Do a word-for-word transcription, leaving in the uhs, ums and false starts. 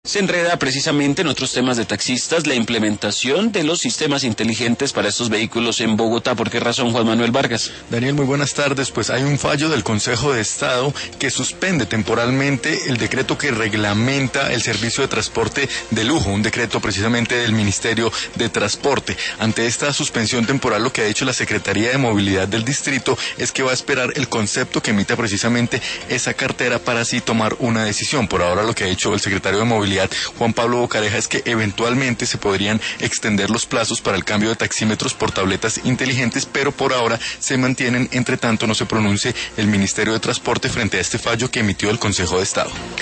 Se enreda precisamente en otros temas de taxistas la implementación de los sistemas inteligentes para estos vehículos en Bogotá. ¿Por qué razón, Juan Manuel Vargas? Daniel, muy buenas tardes. Pues hay un fallo del Consejo de Estado que suspende temporalmente el decreto que reglamenta el servicio de transporte de lujo, un decreto precisamente del Ministerio de Transporte. Ante esta suspensión temporal, lo que ha hecho la Secretaría de Movilidad del Distrito es que va a esperar el concepto que emita precisamente esa cartera para así tomar una decisión. Por ahora, lo que ha hecho el secretario de Movilidad, Juan Pablo Bocareja, es que eventualmente se podrían extender los plazos para el cambio de taxímetros por tabletas inteligentes, pero por ahora se mantienen, entre tanto no se pronuncie el Ministerio de Transporte frente a este fallo que emitió el Consejo de Estado.